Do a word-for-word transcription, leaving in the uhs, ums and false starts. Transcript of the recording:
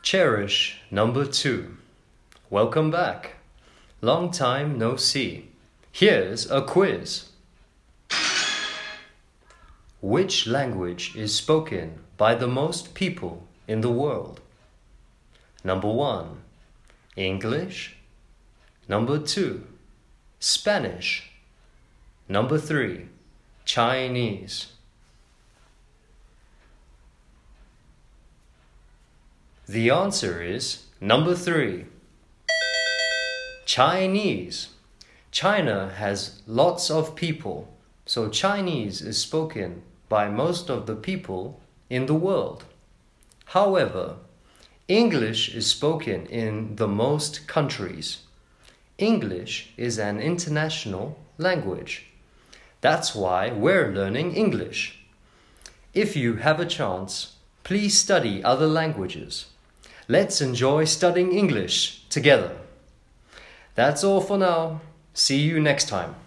Cherish number two. Welcome back. Long time no see. Here's a quiz. Which language is spoken by the most people in the world? Number one, English. Number two, Spanish. Number three, Chinese. The answer is number three, Chinese. China has lots of people, so Chinese is spoken by most of the people in the world. However, English is spoken in the most countries. English is an international language. That's why we're learning English. If you have a chance, please study other languages. Let's enjoy studying English together. That's all for now. See you next time.